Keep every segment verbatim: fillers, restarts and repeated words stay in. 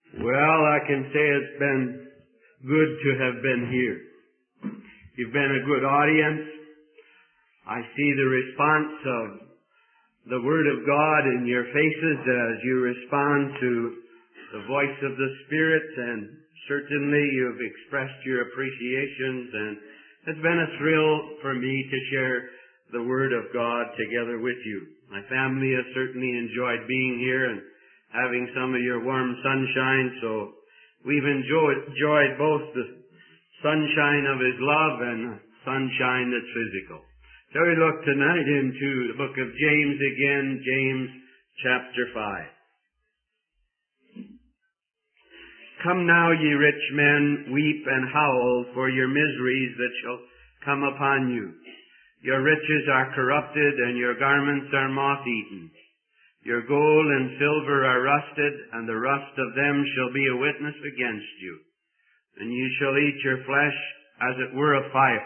Well, I can say it's been good to have been here. You've been a good audience. I see the response of the Word of God in your faces as you respond to the voice of the Spirit, and certainly you've expressed your appreciations, and it's been a thrill for me to share the Word of God together with you. My family has certainly enjoyed being here and having some of your warm sunshine, so we've enjoyed, enjoyed both the sunshine of His love and sunshine that's physical. So we look tonight into the book of James again, James chapter five. Come now, ye rich men, weep and howl for your miseries that shall come upon you. Your riches are corrupted, and your garments are moth-eaten. Your gold and silver are rusted, and the rust of them shall be a witness against you. And you shall eat your flesh as it were a fire,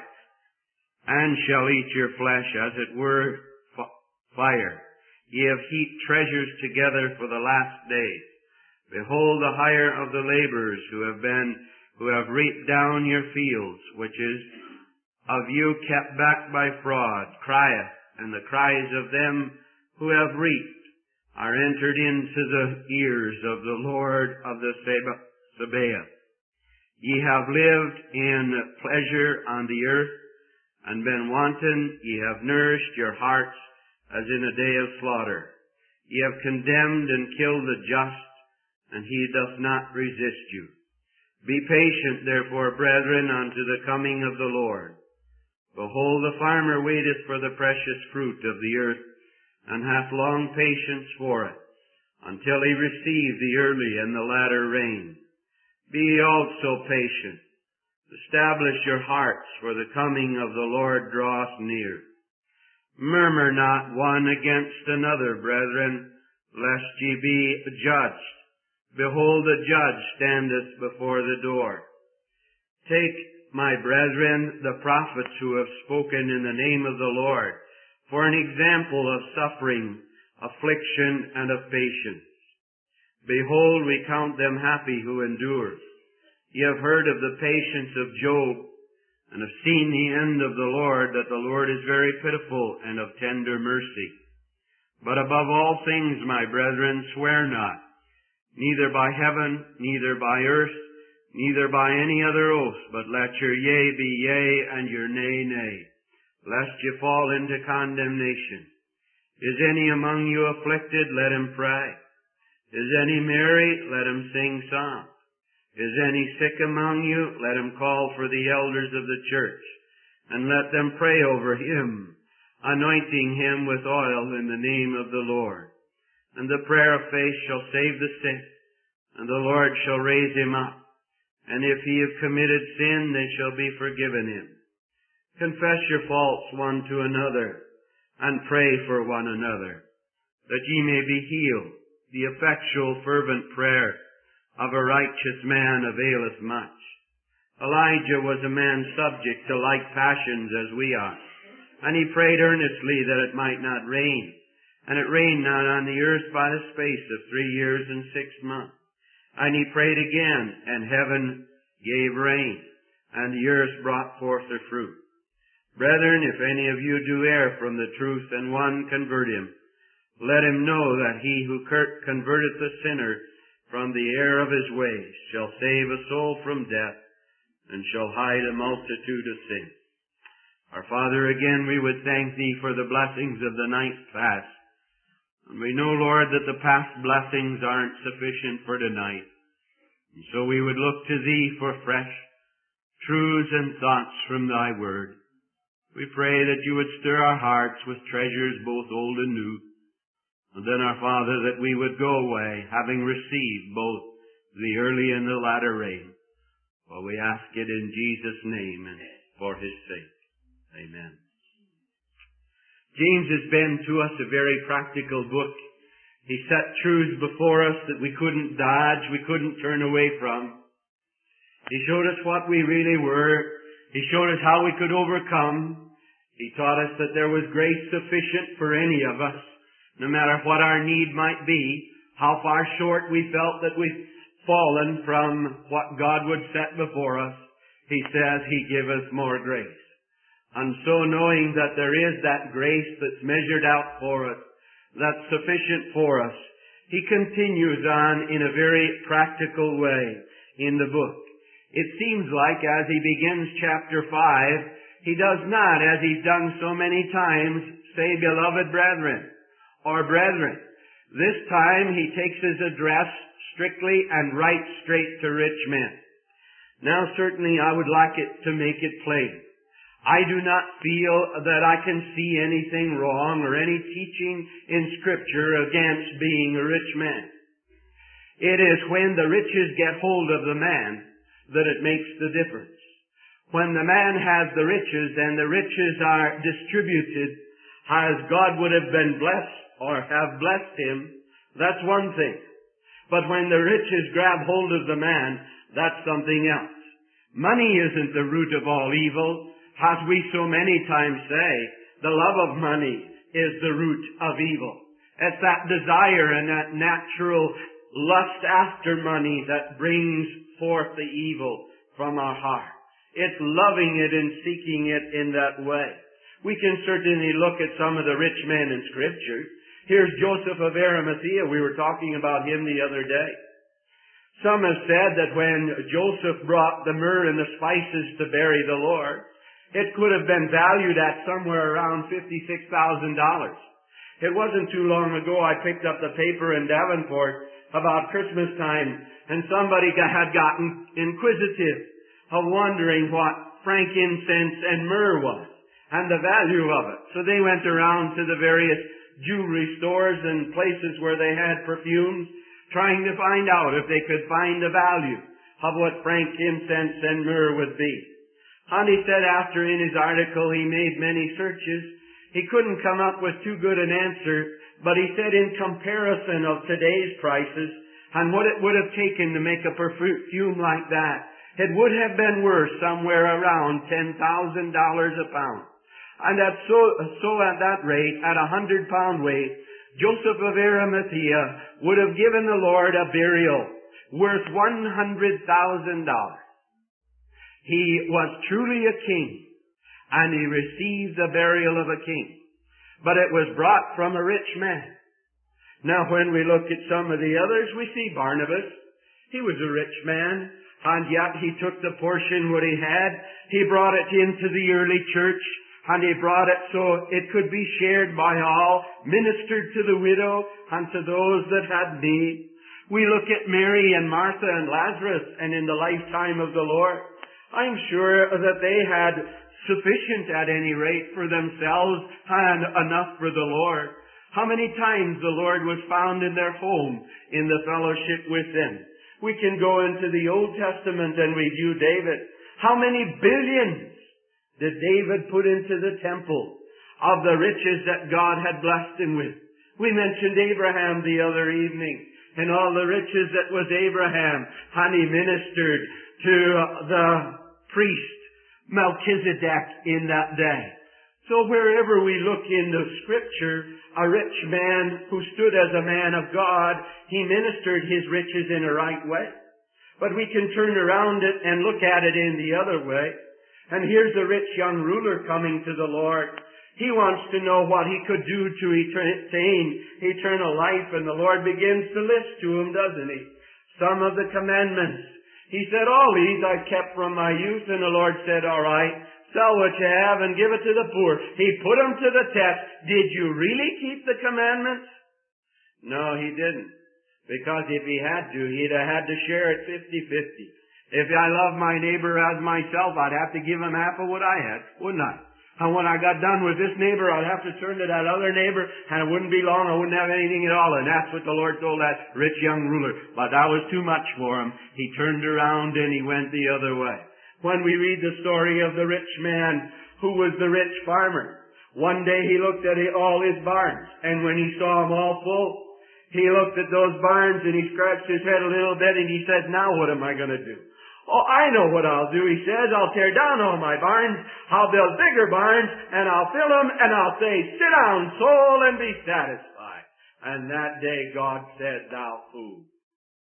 and shall eat your flesh as it were f- fire. Ye have heaped treasures together for the last days. Behold the hire of the laborers who have been, who have reaped down your fields, which is of you kept back by fraud, crieth, and the cries of them who have reaped are entered into the ears of the Lord of the Sabaoth. Ye have lived in pleasure on the earth, and been wanton. Ye have nourished your hearts as in a day of slaughter. Ye have condemned and killed the just, and he doth not resist you. Be patient, therefore, brethren, unto the coming of the Lord. Behold, the farmer waiteth for the precious fruit of the earth, and hath long patience for it, until he receive the early and the latter rain. Be ye also patient. Establish your hearts, for the coming of the Lord draweth near. Murmur not one against another, brethren, lest ye be judged. Behold, the judge standeth before the door. Take, my brethren, the prophets who have spoken in the name of the Lord, for an example of suffering, affliction, and of patience. Behold, we count them happy who endure. Ye have heard of the patience of Job, and have seen the end of the Lord, that the Lord is very pitiful and of tender mercy. But above all things, my brethren, swear not, neither by heaven, neither by earth, neither by any other oath, but let your yea be yea, and your nay, nay, lest ye fall into condemnation. Is any among you afflicted? Let him pray. Is any merry? Let him sing psalms. Is any sick among you? Let him call for the elders of the church, and let them pray over him, anointing him with oil in the name of the Lord. And the prayer of faith shall save the sick, and the Lord shall raise him up. And if he have committed sin, they shall be forgiven him. Confess your faults one to another, and pray for one another, that ye may be healed. The effectual fervent prayer of a righteous man availeth much. Elijah was a man subject to like passions as we are, and he prayed earnestly that it might not rain. And it rained not on the earth by the space of three years and six months. And he prayed again, and heaven gave rain, and the earth brought forth her fruit. Brethren, if any of you do err from the truth, and one convert him, let him know that he who converteth the sinner from the error of his ways shall save a soul from death, and shall hide a multitude of sins. Our Father, again we would thank Thee for the blessings of the ninth fast. And we know, Lord, that the past blessings aren't sufficient for tonight. And so we would look to Thee for fresh truths and thoughts from Thy Word. We pray that You would stir our hearts with treasures both old and new. And then, our Father, that we would go away having received both the early and the latter rain. For we ask it in Jesus' name and for His sake. Amen. James has been to us a very practical book. He set truths before us that we couldn't dodge, we couldn't turn away from. He showed us what we really were. He showed us how we could overcome. He taught us that there was grace sufficient for any of us, no matter what our need might be, how far short we felt that we fallen from what God would set before us, He says He giveth more grace. And so knowing that there is that grace that's measured out for us, that's sufficient for us, He continues on in a very practical way in the book. It seems like as He begins chapter five, He does not, as He's done so many times, say, beloved brethren, or brethren. This time He takes His address strictly and right straight to rich men. Now certainly I would like it to make it plain. I do not feel that I can see anything wrong or any teaching in Scripture against being a rich man. It is when the riches get hold of the man that it makes the difference. When the man has the riches and the riches are distributed as God would have been blessed or have blessed him, that's one thing. But when the riches grab hold of the man, that's something else. Money isn't the root of all evil. As we so many times say, the love of money is the root of evil. It's that desire and that natural lust after money that brings forth the evil from our heart. It's loving it and seeking it in that way. We can certainly look at some of the rich men in Scripture. Here's Joseph of Arimathea. We were talking about him the other day. Some have said that when Joseph brought the myrrh and the spices to bury the Lord, it could have been valued at somewhere around fifty-six thousand dollars. It wasn't too long ago I picked up the paper in Davenport about Christmas time, and somebody had gotten inquisitive of wondering what frankincense and myrrh was and the value of it. So they went around to the various jewelry stores and places where they had perfumes, trying to find out if they could find the value of what frankincense and myrrh would be. And he said after in his article he made many searches, he couldn't come up with too good an answer, but he said in comparison of today's prices and what it would have taken to make a perfume like that, it would have been worth somewhere around ten thousand dollars a pound. And at so, so at that rate, at a hundred pound weight, Joseph of Arimathea would have given the Lord a burial worth one hundred thousand dollars. He was truly a king, and he received the burial of a king. But it was brought from a rich man. Now when we look at some of the others, we see Barnabas. He was a rich man, and yet he took the portion what he had. He brought it into the early church, and he brought it so it could be shared by all, ministered to the widow and to those that had need. We look at Mary and Martha and Lazarus, and in the lifetime of the Lord, I'm sure that they had sufficient at any rate for themselves and enough for the Lord. How many times the Lord was found in their home in the fellowship with them. We can go into the Old Testament and review David. How many billions did David put into the temple of the riches that God had blessed him with? We mentioned Abraham the other evening and all the riches that was Abraham, and he ministered to the priest Melchizedek in that day. So wherever we look in the Scripture, a rich man who stood as a man of God, he ministered his riches in a right way. But we can turn around it and look at it in the other way. And here's a rich young ruler coming to the Lord. He wants to know what he could do to attain eternal life, and the Lord begins to list to him, doesn't he? Some of the commandments. He said, all these I've kept from my youth, and the Lord said, all right, sell what you have and give it to the poor. He put him to the test. Did you really keep the commandments? No, he didn't. Because if he had to, he'd have had to share it fifty-fifty. If I love my neighbor as myself, I'd have to give him half of what I had, wouldn't I? And when I got done with this neighbor, I'd have to turn to that other neighbor, and it wouldn't be long, I wouldn't have anything at all. And that's what the Lord told that rich young ruler. But that was too much for him. He turned around and he went the other way. When we read the story of the rich man who was the rich farmer, one day he looked at all his barns, and when he saw them all full, he looked at those barns and he scratched his head a little bit and he said, now what am I going to do? Oh, I know what I'll do, he says. I'll tear down all my barns, I'll build bigger barns, and I'll fill them, and I'll say, sit down, soul, and be satisfied. And that day God said, thou fool,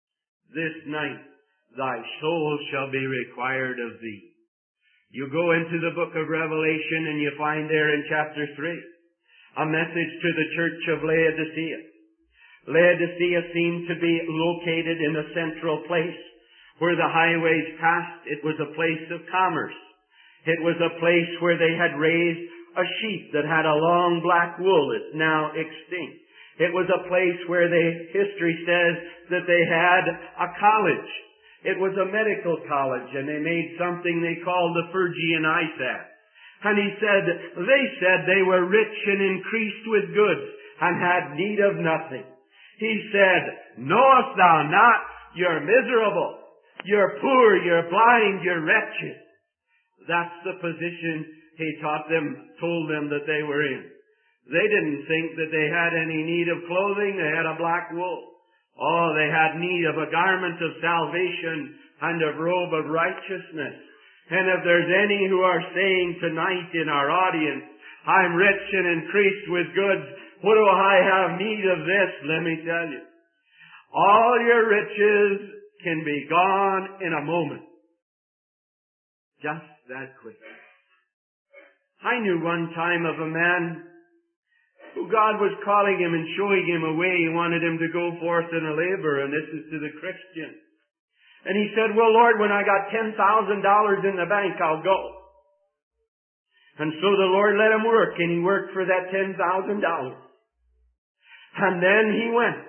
this night thy soul shall be required of thee. You go into the book of Revelation and you find there in chapter three a message to the church of Laodicea. Laodicea seemed to be located in a central place where the highways passed. It was a place of commerce. It was a place where they had raised a sheep that had a long black wool. It's now extinct. It was a place where the history says that they had a college. It was a medical college, and they made something they called the Phrygian Isaac. And he said, they said they were rich and increased with goods and had need of nothing. He said, knowest thou not, you're miserable, you're poor, you're blind, you're wretched. That's the position he taught them, told them that they were in. They didn't think that they had any need of clothing. They had a black wool. Oh, they had need of a garment of salvation and a robe of righteousness. And if there's any who are saying tonight in our audience, I'm rich and increased with goods, what do I have need of this? Let me tell you. All your riches can be gone in a moment. Just that quick. I knew one time of a man who God was calling him and showing him a way. He wanted him to go forth in a labor, and this is to the Christian. And he said, well, Lord, when I got ten thousand dollars in the bank, I'll go. And so the Lord let him work, and he worked for that ten thousand dollars. And then he went.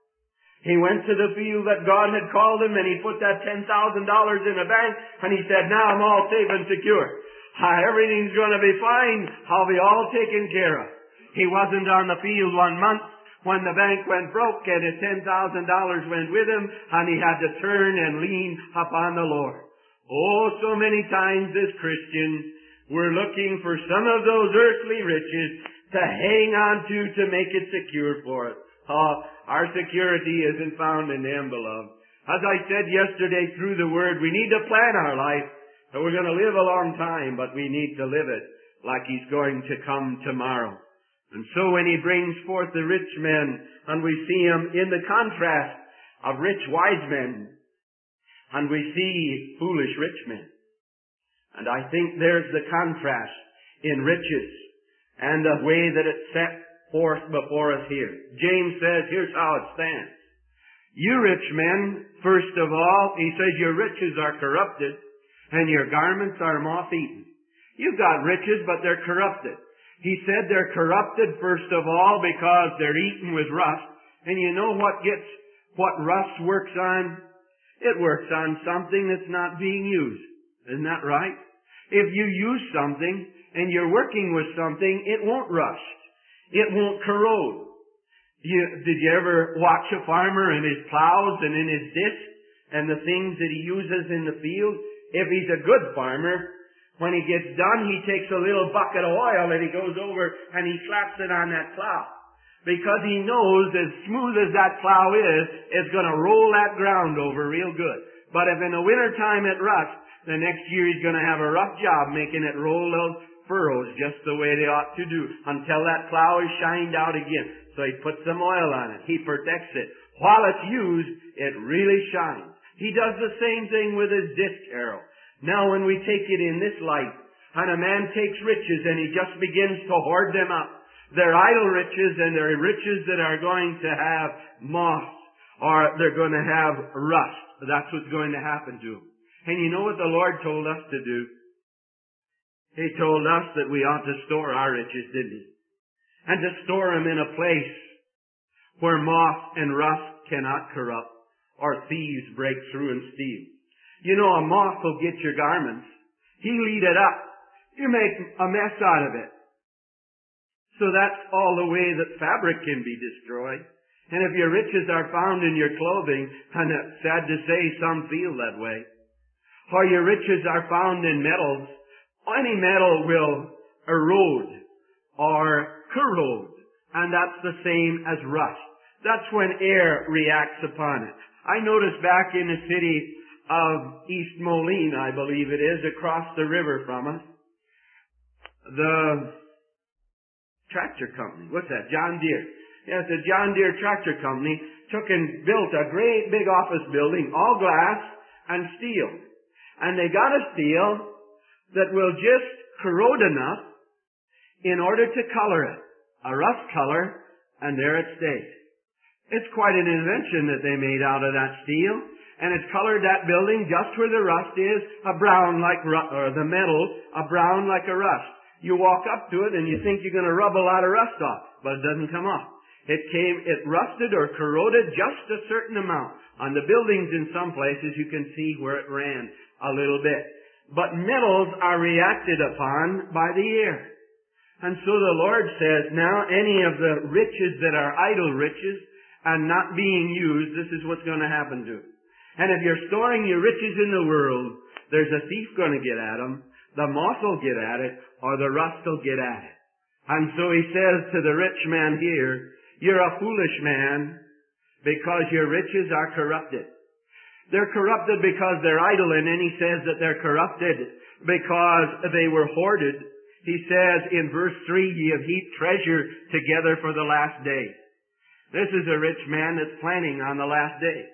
He went to the field that God had called him, and he put that ten thousand dollars in the bank, and he said, now I'm all safe and secure. Uh, everything's going to be fine. I'll be all taken care of. He wasn't on the field one month when the bank went broke and his ten thousand dollars went with him, and he had to turn and lean upon the Lord. Oh, so many times as Christians, we're looking for some of those earthly riches to hang on to to make it secure for us. Oh, our security isn't found in them, beloved. As I said yesterday through the Word, we need to plan our life. So we're going to live a long time, but we need to live it like He's going to come tomorrow. And so when He brings forth the rich men, and we see Him in the contrast of rich wise men, and we see foolish rich men. And I think there's the contrast in riches and the way that it's set forth before us here. James says, here's how it stands. You rich men, first of all, he says, your riches are corrupted, and your garments are moth-eaten. You've got riches, but they're corrupted. He said they're corrupted, first of all, because they're eaten with rust. And you know what gets, what rust works on? It works on something that's not being used. Isn't that right? If you use something, and you're working with something, it won't rust. It won't corrode. You, did you ever watch a farmer in his plows and in his disc, and the things that he uses in the field? If he's a good farmer, when he gets done, he takes a little bucket of oil and he goes over and he slaps it on that plow. Because he knows as smooth as that plow is, it's going to roll that ground over real good. But if in the wintertime it rusts, the next year he's going to have a rough job making it roll those furrows just the way they ought to do until that plow is shined out again. So he puts some oil on it. He protects it. While it's used, it really shines. He does the same thing with his disc harrow. Now when we take it in this light, and a man takes riches and he just begins to hoard them up, they're idle riches and they're riches that are going to have moth, or they're going to have rust. That's what's going to happen to them. And you know what the Lord told us to do? He told us that we ought to store our riches, didn't He? And to store them in a place where moth and rust cannot corrupt, or thieves break through and steal. You know, a moth will get your garments. He'll eat it up. You make a mess out of it. So that's all the way that fabric can be destroyed. And if your riches are found in your clothing, and it's sad to say some feel that way, or your riches are found in metals, any metal will erode or corrode, and that's the same as rust. That's when air reacts upon it. I noticed back in the city of East Moline, I believe it is, across the river from us, the tractor company, what's that, John Deere. Yes, the John Deere Tractor Company took and built a great big office building, all glass and steel. And they got a steel that will just corrode enough in order to color it. A rust color, and there it stays. It's quite an invention that they made out of that steel. And it's colored that building just where the rust is, a brown like, ru- or the metal, a brown like a rust. You walk up to it and you think you're going to rub a lot of rust off, but it doesn't come off. It came, it rusted or corroded just a certain amount. On the buildings in some places you can see where it ran a little bit. But metals are reacted upon by the air. And so the Lord says, now any of the riches that are idle riches and not being used, this is what's going to happen to. And if you're storing your riches in the world, there's a thief going to get at them, the moth will get at it, or the rust will get at it. And so he says to the rich man here, you're a foolish man because your riches are corrupted. They're corrupted because they're idle, and then he says that they're corrupted because they were hoarded. He says in verse three, ye have heaped treasure together for the last days. This is a rich man that's planning on the last days.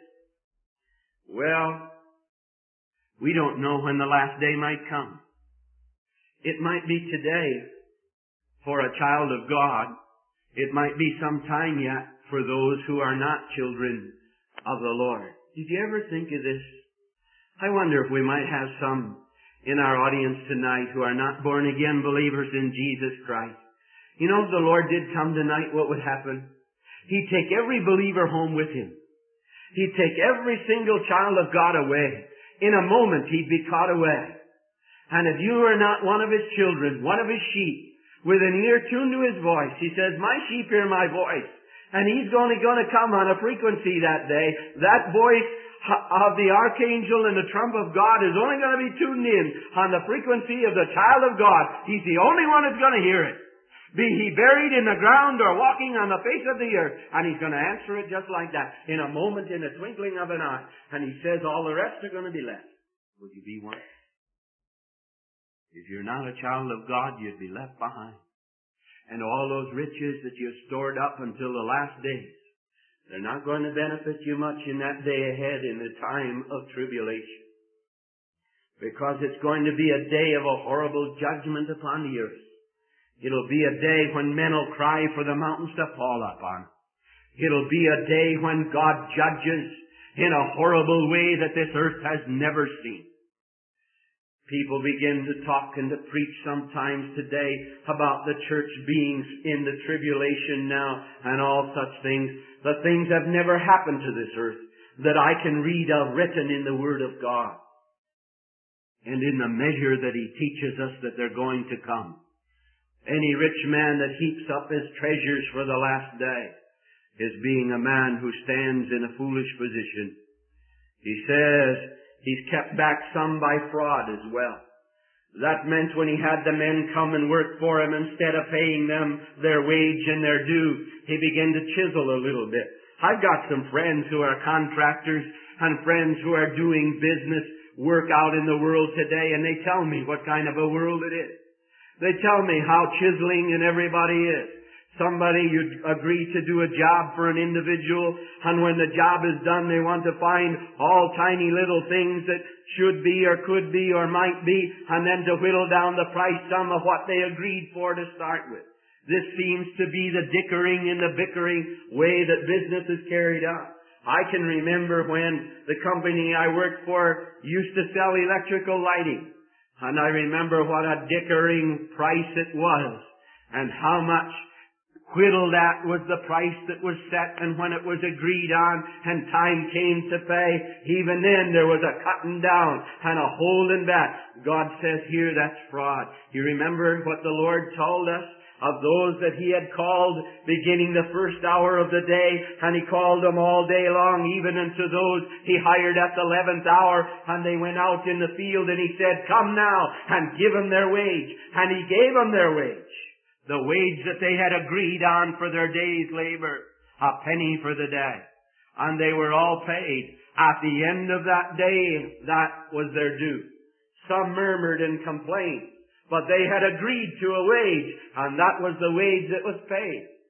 Well, we don't know when the last day might come. It might be today for a child of God. It might be some time yet for those who are not children of the Lord. Did you ever think of this? I wonder if we might have some in our audience tonight who are not born again believers in Jesus Christ. You know, if the Lord did come tonight, what would happen? He'd take every believer home with him. He'd take every single child of God away. In a moment, he'd be caught away. And if you are not one of his children, one of his sheep, with an ear tuned to his voice, he says, my sheep hear my voice. And he's only going to come on a frequency that day. That voice of the archangel and the trump of God is only going to be tuned in on the frequency of the child of God. He's the only one that's going to hear it. Be he buried in the ground or walking on the face of the earth. And he's going to answer it just like that. In a moment, in a twinkling of an eye. And he says all the rest are going to be left. Would you be one? If you're not a child of God, you'd be left behind. And all those riches that you've stored up until the last days, they're not going to benefit you much in that day ahead in the time of tribulation. Because it's going to be a day of a horrible judgment upon the earth. It'll be a day when men will cry for the mountains to fall upon. It'll be a day when God judges in a horrible way that this earth has never seen. People begin to talk and to preach sometimes today about the church being in the tribulation now and all such things. The things have never happened to this earth that I can read of written in the Word of God. And in the measure that He teaches us that they're going to come. Any rich man that heaps up his treasures for the last day is being a man who stands in a foolish position. He says, he's kept back some by fraud as well. That meant when he had the men come and work for him, instead of paying them their wage and their due, he began to chisel a little bit. I've got some friends who are contractors and friends who are doing business work out in the world today, and they tell me what kind of a world it is. They tell me how chiseling and everybody is. Somebody, you agree to do a job for an individual, and when the job is done, they want to find all tiny little things that should be or could be or might be, and then to whittle down the price sum of what they agreed for to start with. This seems to be the dickering and the bickering way that business is carried out. I can remember when the company I worked for used to sell electrical lighting, and I remember what a dickering price it was, and how much whittled at was the price that was set, and when it was agreed on and time came to pay, even then there was a cutting down and a holding back. God says here that's fraud. You remember what the Lord told us of those that He had called beginning the first hour of the day, and He called them all day long, even unto those He hired at the eleventh hour, and they went out in the field, and He said, come now and give them their wage. And He gave them their wage. The wage that they had agreed on for their day's labor, a penny for the day. And they were all paid. At the end of that day, that was their due. Some murmured and complained, but they had agreed to a wage, and that was the wage that was paid.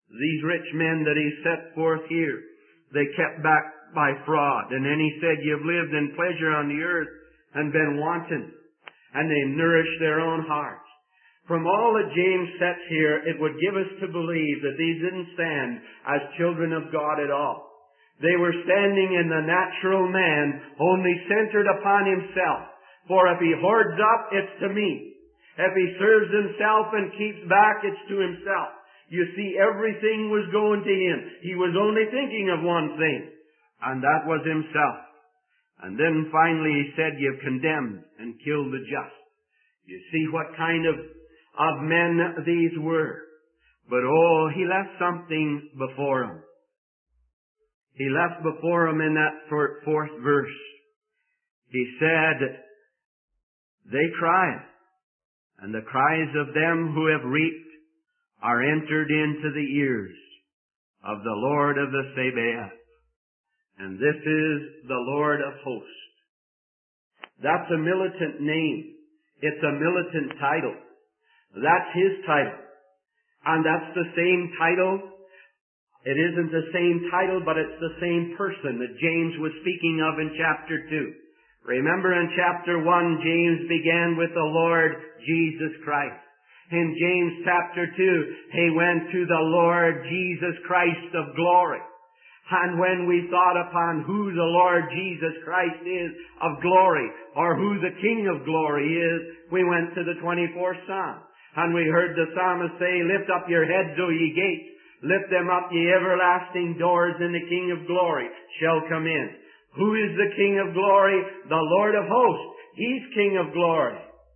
These rich men that he set forth here, they kept back by fraud. And then he said, you've lived in pleasure on the earth and been wanton. And they nourished their own hearts. From all that James sets here, it would give us to believe that these didn't stand as children of God at all. They were standing in the natural man, only centered upon himself. For if he hoards up, it's to me. If he serves himself and keeps back, it's to himself. You see, everything was going to him. He was only thinking of one thing, and that was himself. And then finally he said, you've condemned and killed the just. You see what kind of, of men these were. But oh, he left something before him. He left before him in that fourth verse. He said, they cried, and the cries of them who have reaped are entered into the ears of the Lord of the Sabaoth. And this is the Lord of hosts. That's a militant name. It's a militant title. That's his title. And that's the same title. It isn't the same title, but it's the same person that James was speaking of in chapter two. Remember in chapter one, James began with the Lord Jesus Christ. In James chapter two, he went to the Lord Jesus Christ of glory. And when we thought upon who the Lord Jesus Christ is of glory, or who the King of glory is, we went to the twenty-fourth Psalm. And we heard the psalmist say, lift up your heads, O ye gates. Lift them up, ye everlasting doors, and the King of glory shall come in. Who is the King of glory? The Lord of hosts. He's King of glory.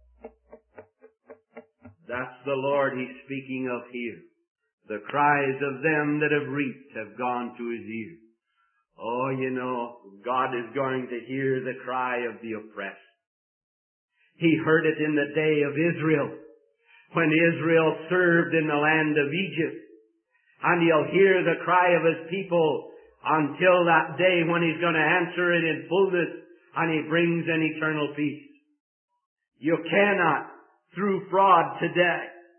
That's the Lord he's speaking of here. The cries of them that have reaped have gone to his ears. Oh, you know, God is going to hear the cry of the oppressed. He heard it in the day of Israel, when Israel served in the land of Egypt. And he'll hear the cry of his people until that day when he's going to answer it in fullness and he brings an eternal peace. You cannot, through fraud today,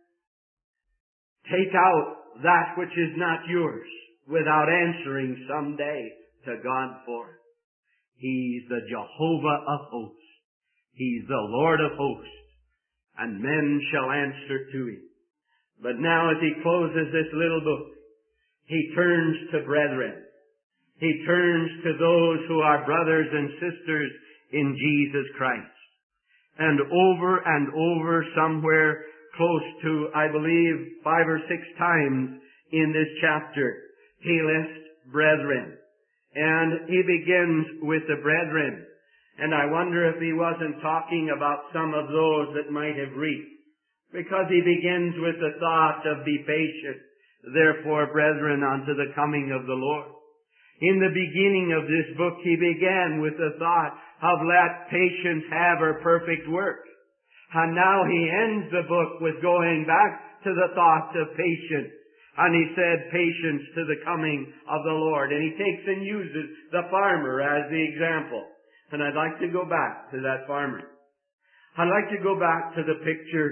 take out that which is not yours without answering someday to God for it. He's the Jehovah of hosts. He's the Lord of hosts. And men shall answer to him. But now as he closes this little book, he turns to brethren. He turns to those who are brothers and sisters in Jesus Christ. And over and over, somewhere close to, I believe, five or six times in this chapter, he lists brethren. And he begins with the brethren. And I wonder if he wasn't talking about some of those that might have reaped. Because he begins with the thought of be patient, therefore, brethren, unto the coming of the Lord. In the beginning of this book, he began with the thought of let patience have her perfect work. And now he ends the book with going back to the thought of patience. And he said patience to the coming of the Lord. And he takes and uses the farmer as the example. And I'd like to go back to that farmer. I'd like to go back to the picture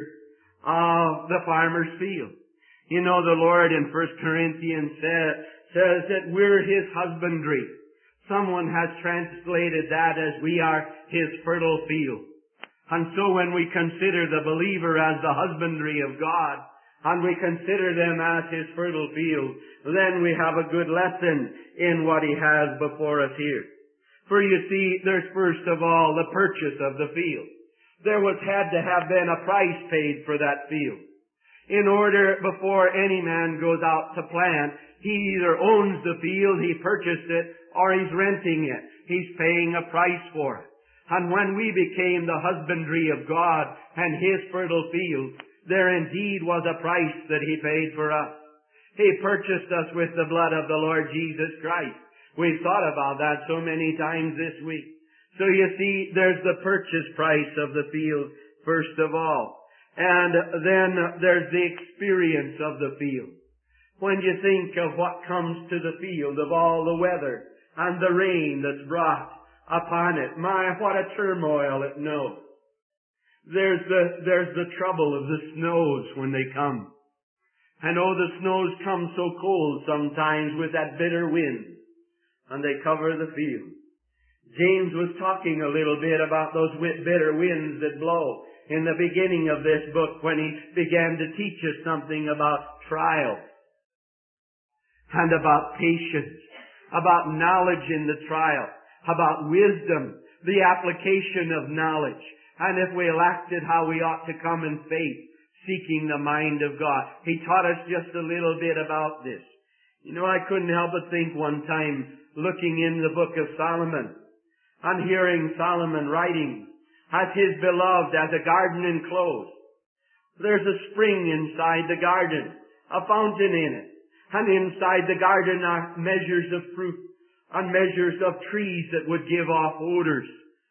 of the farmer's field. You know, the Lord in First Corinthians says, says that we're his husbandry. Someone has translated that as we are his fertile field. And so when we consider the believer as the husbandry of God, and we consider them as his fertile field, then we have a good lesson in what he has before us here. For you see, there's first of all the purchase of the field. There was had to have been a price paid for that field. In order, before any man goes out to plant, he either owns the field, he purchased it, or he's renting it. He's paying a price for it. And when we became the husbandry of God and his fertile field, there indeed was a price that he paid for us. He purchased us with the blood of the Lord Jesus Christ. We've thought about that so many times this week. So you see, there's the purchase price of the field, first of all. And then there's the experience of the field. When you think of what comes to the field, of all the weather and the rain that's brought upon it, my, what a turmoil it knows. There's the, there's the trouble of the snows when they come. And oh, the snows come so cold sometimes with that bitter wind, and they cover the field. James was talking a little bit about those bitter winds that blow in the beginning of this book when he began to teach us something about trial and about patience, about knowledge in the trial, about wisdom, the application of knowledge, and if we lacked it, how we ought to come in faith, seeking the mind of God. He taught us just a little bit about this. You know, I couldn't help but think one time, looking in the book of Solomon, and hearing Solomon writing, as his beloved, as a garden enclosed. There's a spring inside the garden, a fountain in it, and inside the garden are measures of fruit, and measures of trees that would give off odors,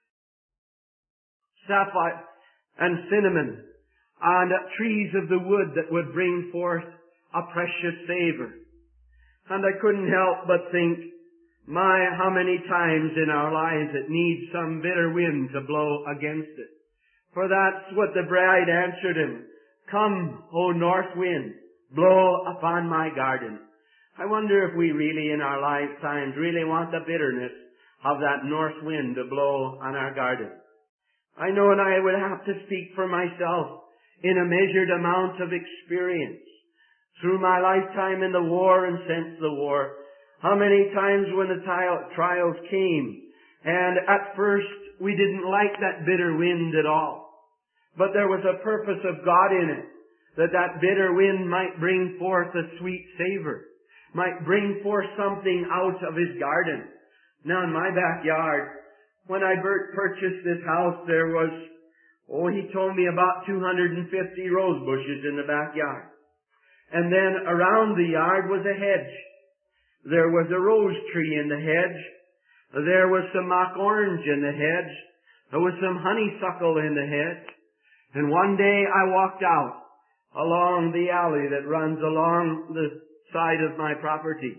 sapphire and cinnamon, and trees of the wood that would bring forth a precious savor. And I couldn't help but think, my, how many times in our lives it needs some bitter wind to blow against it. For that's what the bride answered him. Come, O north wind, blow upon my garden. I wonder if we really in our lifetimes really want the bitterness of that north wind to blow on our garden. I know, and I would have to speak for myself in a measured amount of experience through my lifetime in the war and since the war. How many times when the trials came, and at first we didn't like that bitter wind at all, but there was a purpose of God in it, that that bitter wind might bring forth a sweet savor, might bring forth something out of his garden. Now in my backyard, when I purchased this house, there was, oh, he told me about two hundred fifty rose bushes in the backyard. And then around the yard was a hedge. There was a rose tree in the hedge. There was some mock orange in the hedge. There was some honeysuckle in the hedge. And one day I walked out along the alley that runs along the side of my property.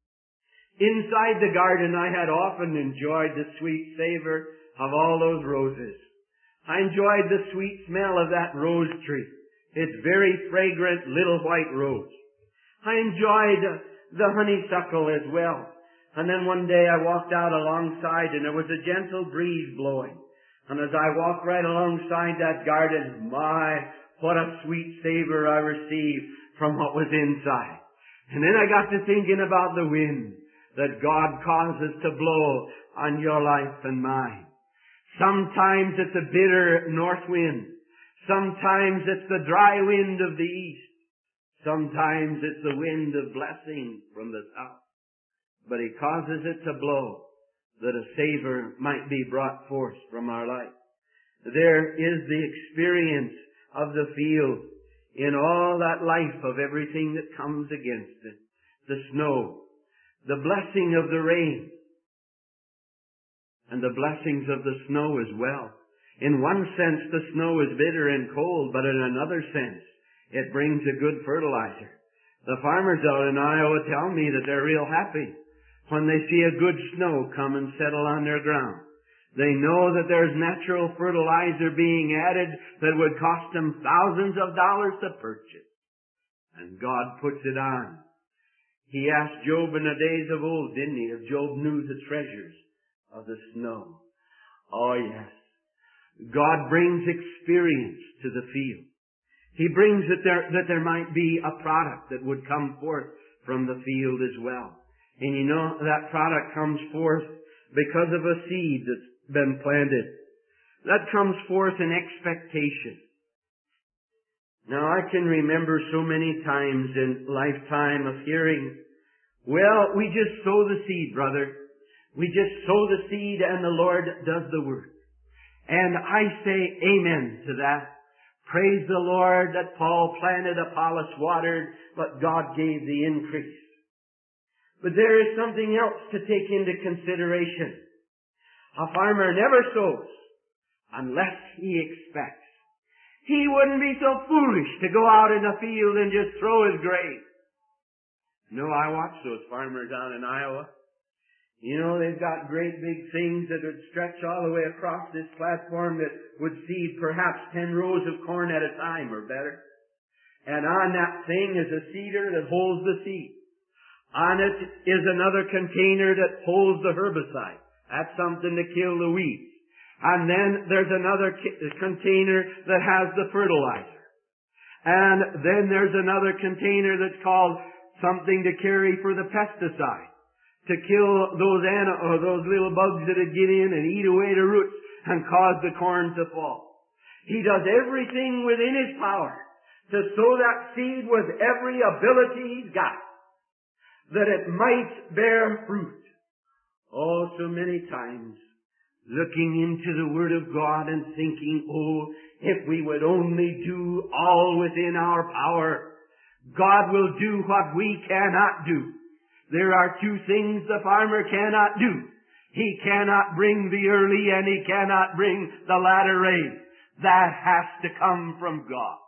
Inside the garden I had often enjoyed the sweet savor of all those roses. I enjoyed the sweet smell of that rose tree, its very fragrant little white rose. I enjoyed the honeysuckle as well. And then one day I walked out alongside and there was a gentle breeze blowing. And as I walked right alongside that garden, my, what a sweet savor I received from what was inside. And then I got to thinking about the wind that God causes to blow on your life and mine. Sometimes it's a bitter north wind. Sometimes it's the dry wind of the east. Sometimes it's the wind of blessing from the south. But he causes it to blow that a savor might be brought forth from our life. There is the experience of the field in all that life of everything that comes against it. The snow, the blessing of the rain, and the blessings of the snow as well. In one sense, the snow is bitter and cold, but in another sense, it brings a good fertilizer. The farmers out in Iowa tell me that they're real happy when they see a good snow come and settle on their ground. They know that there's natural fertilizer being added that would cost them thousands of dollars to purchase. And God puts it on. He asked Job in the days of old, didn't he, if Job knew the treasures of the snow. Oh yes. God brings experience to the field. He brings that there, that there might be a product that would come forth from the field as well. And you know, that product comes forth because of a seed that's been planted. That comes forth in expectation. Now I can remember so many times in lifetime of hearing, well, we just sow the seed, brother. We just sow the seed and the Lord does the work. And I say amen to that. Praise the Lord that Paul planted, Apollos watered, but God gave the increase. But there is something else to take into consideration. A farmer never sows unless he expects. He wouldn't be so foolish to go out in the field and just throw his grain. No, I watch those farmers out in Iowa. You know, they've got great big things that would stretch all the way across this platform that would seed perhaps ten rows of corn at a time or better. And on that thing is a cedar that holds the seed. On it is another container that holds the herbicide. That's something to kill the weeds. And then there's another container that has the fertilizer. And then there's another container that's called something to carry for the pesticide, to kill those an- or those little bugs that would get in and eat away the roots and cause the corn to fall. He does everything within his power to sow that seed with every ability he's got, that it might bear fruit. Oh, so many times, looking into the Word of God and thinking, oh, if we would only do all within our power, God will do what we cannot do. There are two things the farmer cannot do. He cannot bring the early and he cannot bring the latter rain. That has to come from God.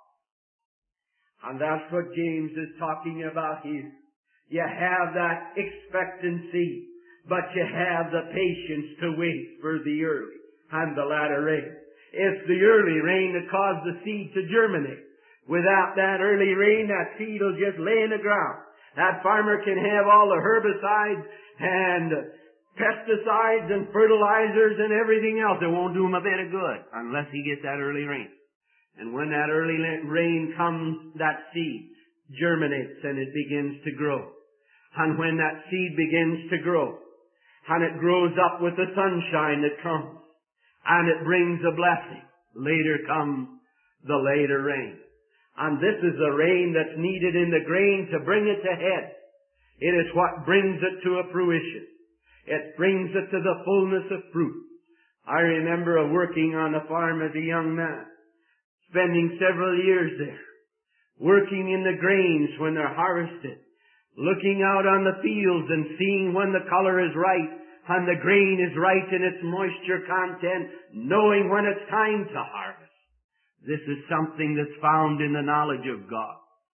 And that's what James is talking about here. You have that expectancy, but you have the patience to wait for the early and the latter rain. It's the early rain that caused the seed to germinate. Without that early rain, that seed will just lay in the ground. That farmer can have all the herbicides and pesticides and fertilizers and everything else. It won't do him a bit of good unless he gets that early rain. And when that early rain comes, that seed germinates and it begins to grow. And when that seed begins to grow, and it grows up with the sunshine that comes, and it brings a blessing, later comes the later rain. And this is the rain that's needed in the grain to bring it to head. It is what brings it to a fruition. It brings it to the fullness of fruit. I remember working on a farm as a young man, spending several years there, working in the grains when they're harvested, looking out on the fields and seeing when the color is right and the grain is right in its moisture content, knowing when it's time to harvest. This is something that's found in the knowledge of God.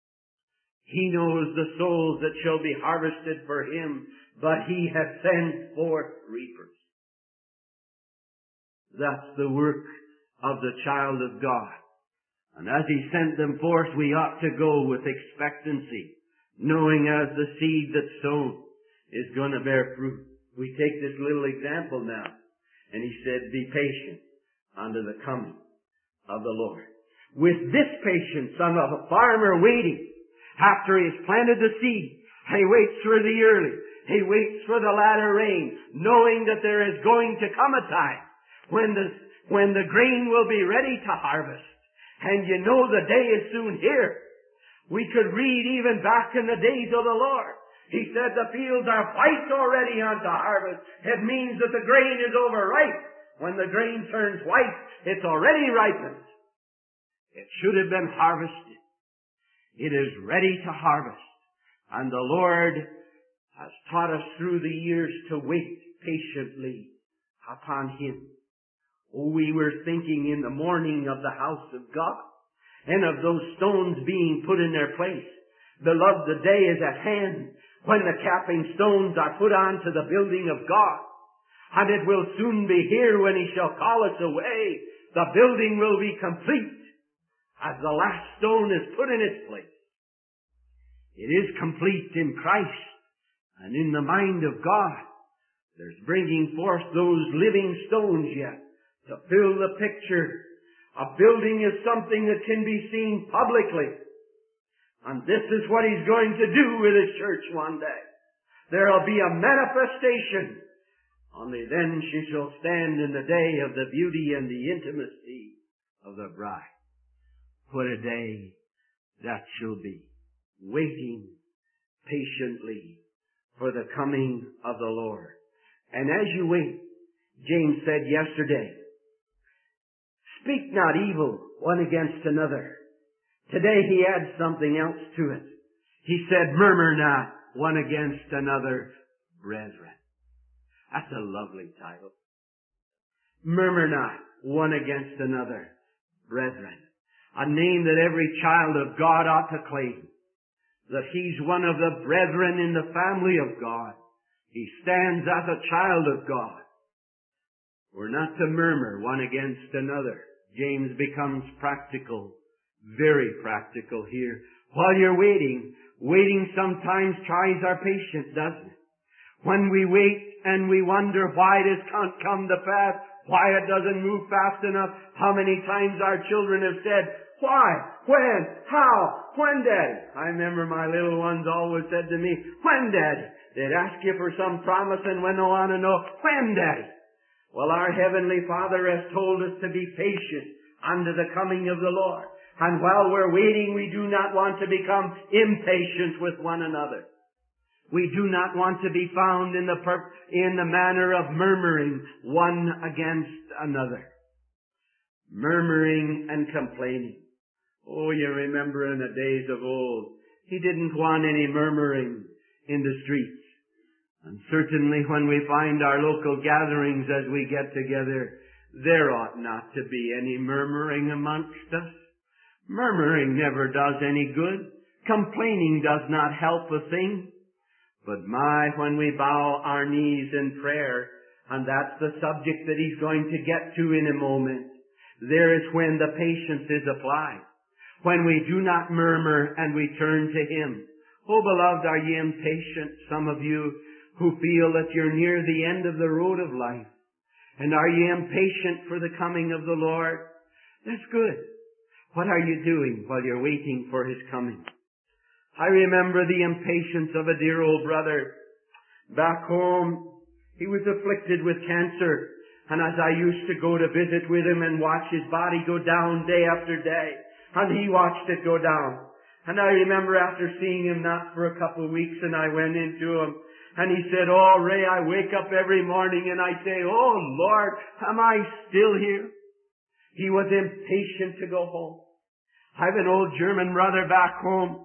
He knows the souls that shall be harvested for Him, but He has sent forth reapers. That's the work of the child of God. And as He sent them forth, we ought to go with expectancy, knowing as the seed that's sown is going to bear fruit. We take this little example now, and He said, be patient unto the coming of the Lord. With this patience of a farmer waiting, after he has planted the seed, he waits for the early, he waits for the latter rain, knowing that there is going to come a time when the, when the grain will be ready to harvest. And you know the day is soon here. We could read even back in the days of the Lord. He said the fields are white already unto harvest. It means that the grain is overripe. When the grain turns white, it's already ripened. It should have been harvested. It is ready to harvest. And the Lord has taught us through the years to wait patiently upon Him. Oh, we were thinking in the morning of the house of God and of those stones being put in their place. Beloved, the day is at hand when the capping stones are put on to the building of God. And it will soon be here when He shall call us away. The building will be complete as the last stone is put in its place. It is complete in Christ and in the mind of God. There's bringing forth those living stones yet to fill the picture. A building is something that can be seen publicly. And this is what He's going to do with His church one day. There'll be a manifestation. Only then she shall stand in the day of the beauty and the intimacy of the bride. What a day that shall be. Waiting patiently for the coming of the Lord. And as you wait, James said yesterday, speak not evil one against another. Today he adds something else to it. He said, murmur not one against another, brethren. That's a lovely title. Murmur not one against another, brethren. A name that every child of God ought to claim. That he's one of the brethren in the family of God. He stands as a child of God. We're not to murmur one against another. James becomes practical, very practical here. While you're waiting, waiting sometimes tries our patience, doesn't it? When we wait and we wonder why this can't come to pass, why it doesn't move fast enough, how many times our children have said, why, when, how, when, Daddy? I remember my little ones always said to me, when, Daddy? They'd ask you for some promise, and when they want to know, when, Daddy? Well, our Heavenly Father has told us to be patient unto the coming of the Lord. And while we're waiting, we do not want to become impatient with one another. We do not want to be found in the per- in the manner of murmuring one against another. Murmuring and complaining. Oh, you remember in the days of old, he didn't want any murmuring in the streets. And certainly when we find our local gatherings as we get together, there ought not to be any murmuring amongst us. Murmuring never does any good. Complaining does not help a thing. But my, when we bow our knees in prayer, and that's the subject that he's going to get to in a moment, there is when the patience is applied. When we do not murmur and we turn to him. Oh, beloved, are ye impatient, some of you who feel that you're near the end of the road of life? And are ye impatient for the coming of the Lord? That's good. What are you doing while you're waiting for his coming? I remember the impatience of a dear old brother. Back home, he was afflicted with cancer. And as I used to go to visit with him and watch his body go down day after day, and he watched it go down. And I remember after seeing him not for a couple of weeks, and I went into him, and he said, oh, Ray, I wake up every morning and I say, oh, Lord, am I still here? He was impatient to go home. I have an old German brother back home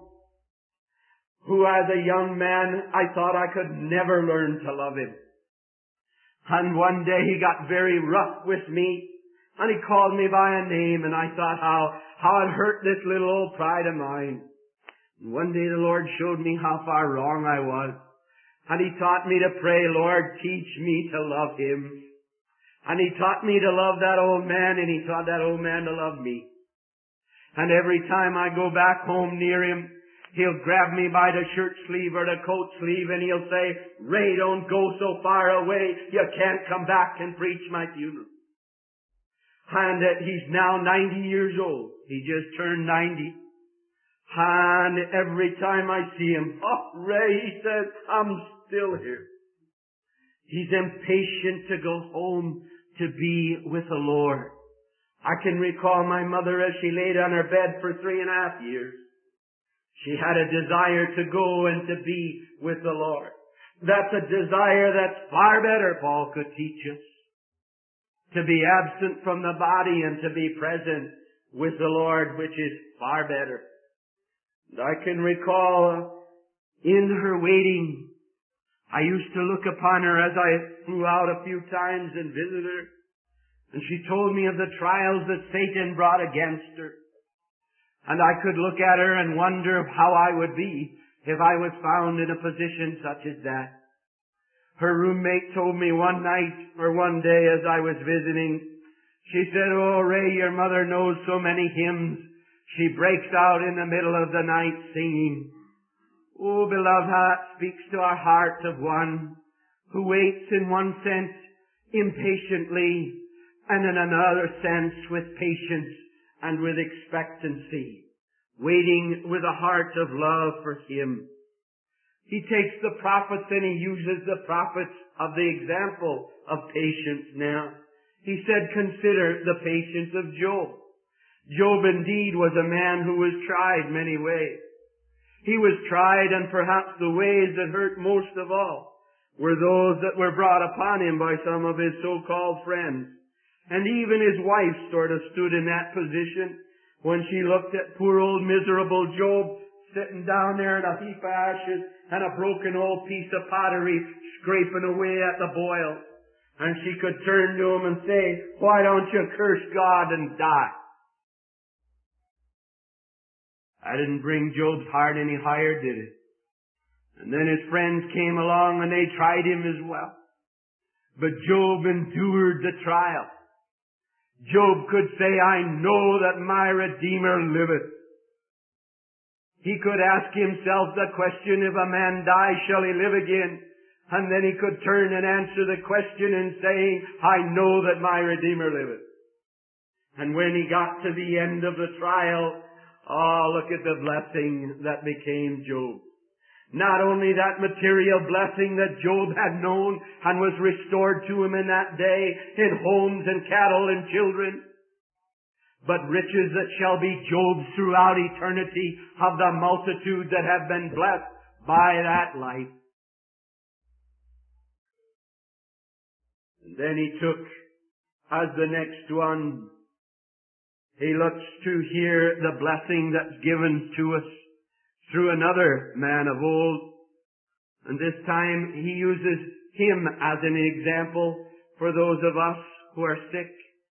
who as a young man, I thought I could never learn to love him. And one day he got very rough with me, and he called me by a name, and I thought how, how it hurt this little old pride of mine. And one day the Lord showed me how far wrong I was, and he taught me to pray, Lord, teach me to love him. And he taught me to love that old man, and he taught that old man to love me. And every time I go back home near him, he'll grab me by the shirt sleeve or the coat sleeve and he'll say, Ray, don't go so far away. You can't come back and preach my funeral. And uh, he's now ninety years old. He just turned ninety. And every time I see him, oh, Ray, he says, I'm still here. He's impatient to go home to be with the Lord. I can recall my mother as she laid on her bed for three and a half years. She had a desire to go and to be with the Lord. That's a desire that's far better, Paul could teach us. To be absent from the body and to be present with the Lord, which is far better. And I can recall in her waiting, I used to look upon her as I flew out a few times and visited her. And she told me of the trials that Satan brought against her. And I could look at her and wonder how I would be if I was found in a position such as that. Her roommate told me one night or one day as I was visiting, she said, oh, Ray, your mother knows so many hymns. She breaks out in the middle of the night singing. Oh, beloved, how that speaks to our heart of one who waits in one sense impatiently and in another sense with patience and with expectancy, waiting with a heart of love for him. He takes the prophets and he uses the prophets of the example of patience now. He said, consider the patience of Job. Job indeed was a man who was tried many ways. He was tried, and perhaps the ways that hurt most of all were those that were brought upon him by some of his so-called friends. And even his wife sort of stood in that position when she looked at poor old miserable Job sitting down there in a heap of ashes and a broken old piece of pottery scraping away at the boil. And she could turn to him and say, why don't you curse God and die? That didn't bring Job's heart any higher, did it? And then his friends came along and they tried him as well. But Job endured the trial. Job could say, I know that my Redeemer liveth. He could ask himself the question, if a man die, shall he live again? And then he could turn and answer the question in saying, I know that my Redeemer liveth. And when he got to the end of the trial, oh, look at the blessing that became Job. Not only that material blessing that Job had known and was restored to him in that day in homes and cattle and children, but riches that shall be Job's throughout eternity of the multitude that have been blessed by that life. And then he took, as the next one, he looks to hear the blessing that's given to us through another man of old. And this time he uses him as an example for those of us who are sick,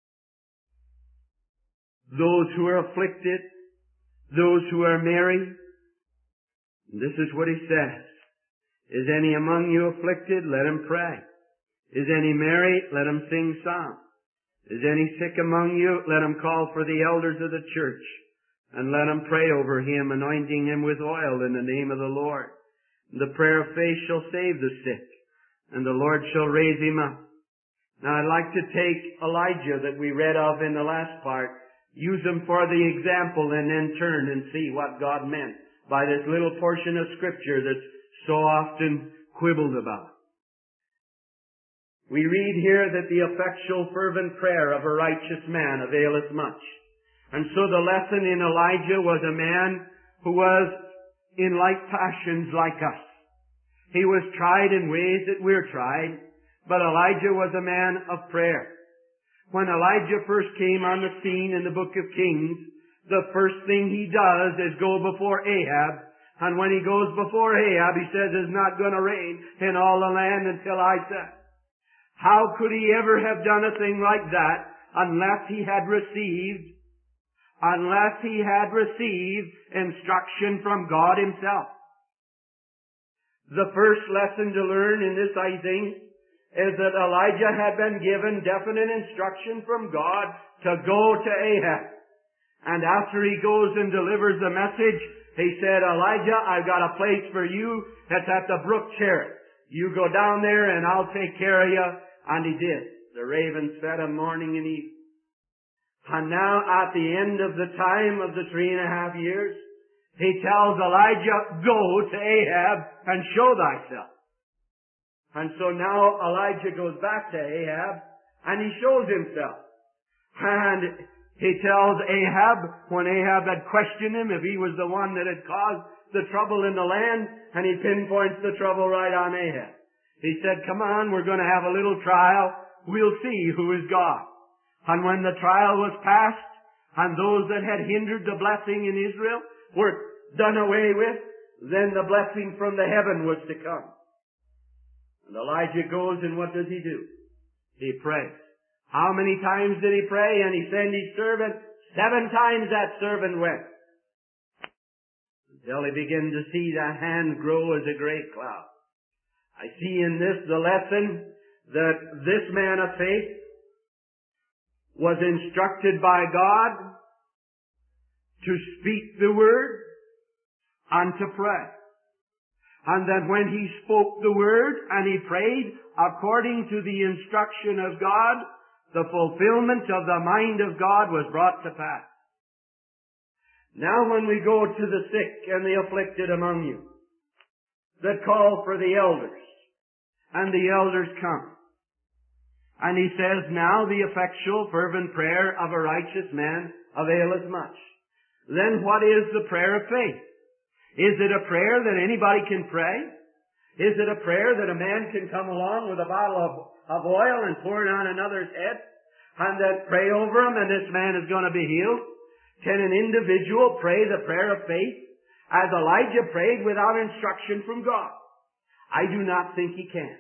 those who are afflicted, those who are merry. And this is what he says. Is any among you afflicted? Let him pray. Is any merry? Let him sing psalms. Is any sick among you? Let him call for the elders of the church, and let him pray over him, anointing him with oil in the name of the Lord. The prayer of faith shall save the sick, and the Lord shall raise him up. Now I'd like to take Elijah that we read of in the last part, use him for the example, and then turn and see what God meant by this little portion of Scripture that's so often quibbled about. We read here that the effectual fervent prayer of a righteous man availeth much. And so the lesson in Elijah was a man who was in like passions like us. He was tried in ways that we're tried, but Elijah was a man of prayer. When Elijah first came on the scene in the book of Kings, the first thing he does is go before Ahab. And when he goes before Ahab, he says, it's not going to rain in all the land until I say. How could he ever have done a thing like that unless he had received, unless he had received instruction from God himself? The first lesson to learn in this, I think, is that Elijah had been given definite instruction from God to go to Ahab. And after he goes and delivers the message, he said, Elijah, I've got a place for you. It's at the brook Cherith. You go down there and I'll take care of you. And he did. The ravens fed him morning and evening. And now at the end of the time of the three and a half years, he tells Elijah, go to Ahab and show thyself. And so now Elijah goes back to Ahab and he shows himself. And he tells Ahab, when Ahab had questioned him if he was the one that had caused the trouble in the land, and he pinpoints the trouble right on Ahab. He said, come on, we're going to have a little trial. We'll see who is God. And when the trial was passed, and those that had hindered the blessing in Israel were done away with, then the blessing from the heaven was to come. And Elijah goes, and what does he do? He prays. How many times did he pray? And he sent his servant. Seven times that servant went. Until he began to see that hand grow as a great cloud. I see in this the lesson that this man of faith was instructed by God to speak the word and to pray. And that when he spoke the word and he prayed according to the instruction of God, the fulfillment of the mind of God was brought to pass. Now when we go to the sick and the afflicted among you, that call for the elders, and the elders come. And he says, now the effectual fervent prayer of a righteous man availeth much. Then what is the prayer of faith? Is it a prayer that anybody can pray? Is it a prayer that a man can come along with a bottle of, of oil and pour it on another's head and then pray over him and this man is going to be healed? Can an individual pray the prayer of faith as Elijah prayed without instruction from God? I do not think he can.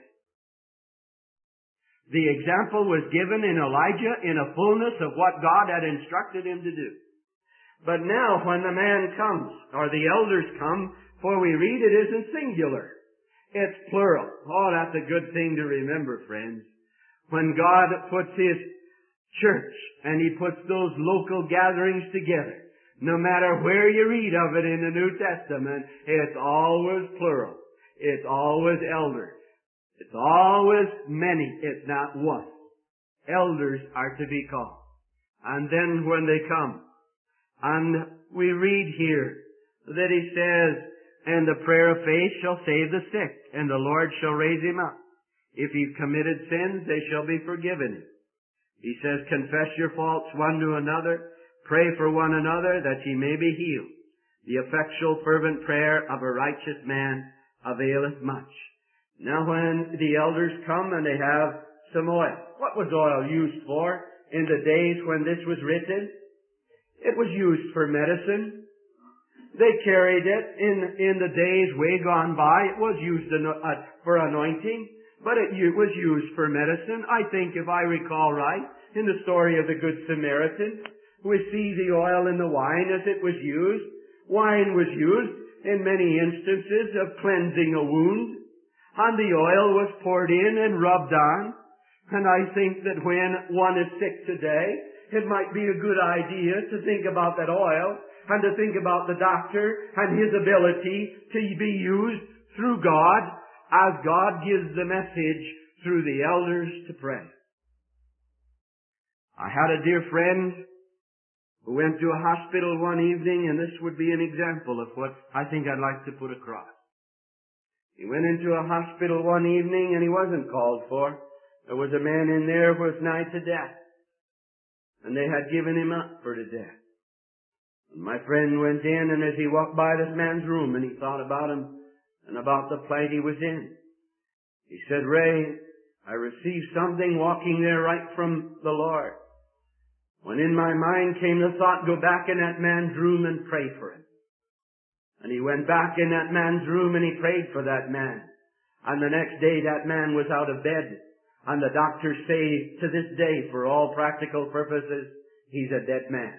The example was given in Elijah in a fullness of what God had instructed him to do. But now when the man comes, or the elders come, for we read it isn't singular. It's plural. Oh, that's a good thing to remember, friends. When God puts His church and He puts those local gatherings together, No matter where you read of it in the New Testament, it's always plural. It's always elders. It's always many. It's not one. Elders are to be called. And then when they come, and we read here that he says, and the prayer of faith shall save the sick, and the Lord shall raise him up. If he's committed sins, they shall be forgiven him. He says, confess your faults one to another, pray for one another that ye may be healed. The effectual fervent prayer of a righteous man availeth much. Now when the elders come and they have some oil, what was oil used for in the days when this was written? It was used for medicine. They carried it in, in the days way gone by. It was used for anointing, but it was used for medicine. I think, if I recall right, in the story of the Good Samaritan, we see the oil in the wine as it was used. Wine was used in many instances of cleansing a wound, and the oil was poured in and rubbed on. And I think that when one is sick today, it might be a good idea to think about that oil and to think about the doctor and his ability to be used through God as God gives the message through the elders to pray. I had a dear friend who went to a hospital one evening, and this would be an example of what I think I'd like to put across. He went into a hospital one evening and he wasn't called for. There was a man in there who was nigh to death, and they had given him up for the death. And my friend went in, and as he walked by this man's room and he thought about him and about the plight he was in, he said, Ray, I received something walking there right from the Lord, when in my mind came the thought, go back in that man's room and pray for him. And he went back in that man's room and he prayed for that man. And the next day that man was out of bed. And the doctors say to this day, for all practical purposes, he's a dead man.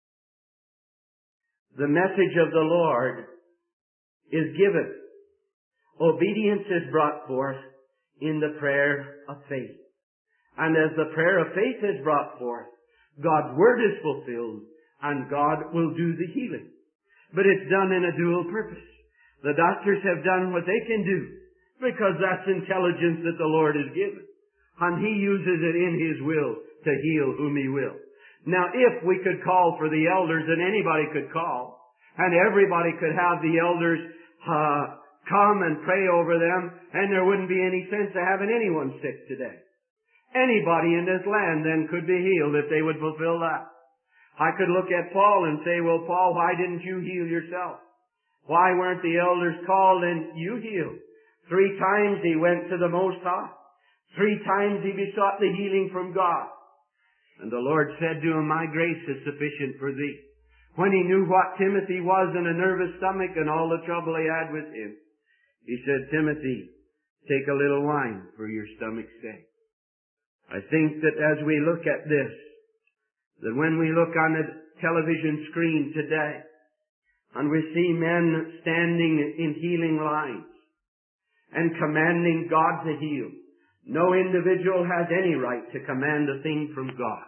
The message of the Lord is given. Obedience is brought forth in the prayer of faith. And as the prayer of faith is brought forth, God's word is fulfilled and God will do the healing. But it's done in a dual purpose. The doctors have done what they can do because that's intelligence that the Lord has given. And He uses it in His will to heal whom He will. Now, if we could call for the elders, and anybody could call, and everybody could have the elders uh, come and pray over them, and there wouldn't be any sense of having anyone sick today. Anybody in this land then could be healed if they would fulfill that. I could look at Paul and say, well, Paul, why didn't you heal yourself? Why weren't the elders called and you healed? Three times he went to the Most High. Three times he besought the healing from God. And the Lord said to him, my grace is sufficient for thee. When he knew what Timothy was in a nervous stomach and all the trouble he had with him, he said, Timothy, take a little wine for your stomach's sake. I think that as we look at this, that when we look on the television screen today, and we see men standing in healing lines and commanding God to heal, no individual has any right to command a thing from God.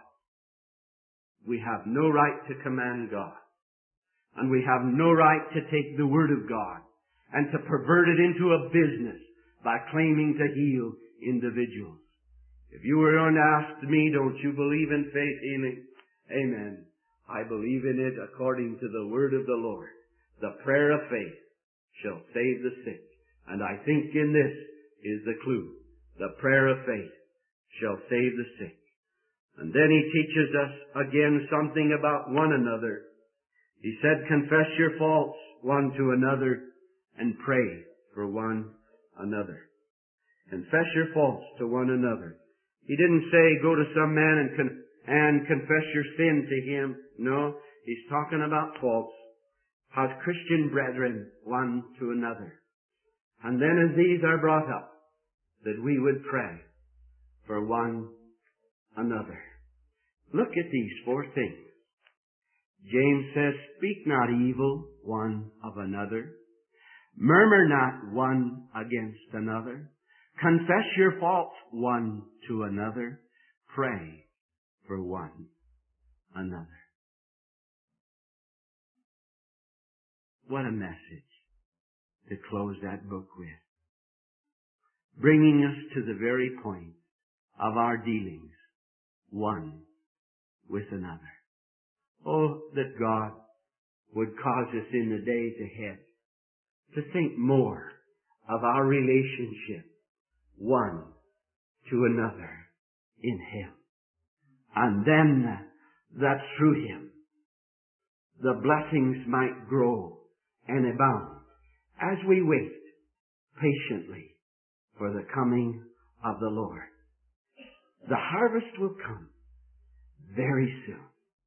We have no right to command God. And we have no right to take the Word of God and to pervert it into a business by claiming to heal individuals. If you were going to ask me, don't you believe in faith healing? Amen. I believe in it according to the word of the Lord. The prayer of faith shall save the sick. And I think in this is the clue. The prayer of faith shall save the sick. And then he teaches us again something about one another. He said, confess your faults one to another and pray for one another. Confess your faults to one another. He didn't say go to some man and con- and confess your sin to him. No, he's talking about faults as Christian brethren one to another. And then as these are brought up, that we would pray for one another. Look at these four things. James says, speak not evil one of another. Murmur not one against another. Confess your faults one to another. Pray for one another. What a message to close that book with. Bringing us to the very point of our dealings, one with another. Oh, that God would cause us in the days ahead to think more of our relationship, one to another in Him. And then that through Him, the blessings might grow and abound as we wait patiently for the coming of the Lord. The harvest will come very soon.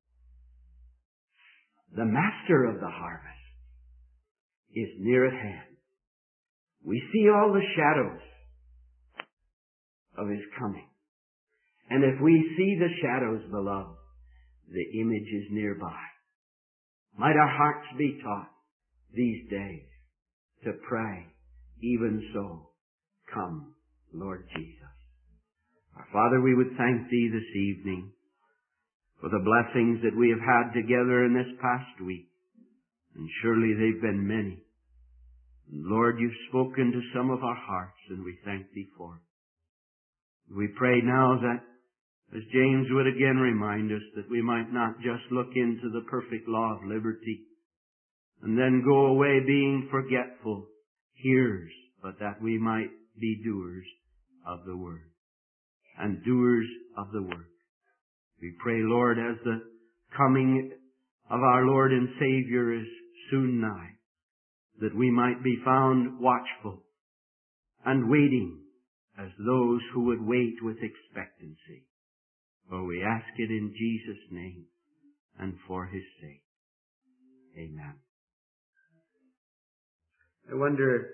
The master of the harvest is near at hand. We see all the shadows of His coming. And if we see the shadows, beloved, the image is nearby. Might our hearts be taught these days to pray, even so, come, Lord Jesus. Our Father, we would thank Thee this evening for the blessings that we have had together in this past week. And surely they've been many. And Lord, You've spoken to some of our hearts, and we thank Thee for it. We pray now that, as James would again remind us, that we might not just look into the perfect law of liberty and then go away being forgetful hearers, but that we might be doers of the Word and doers of the work. We pray, Lord, as the coming of our Lord and Savior is soon nigh, that we might be found watchful and waiting as those who would wait with expectancy. For we ask it in Jesus' name and for His sake. Amen. I wonder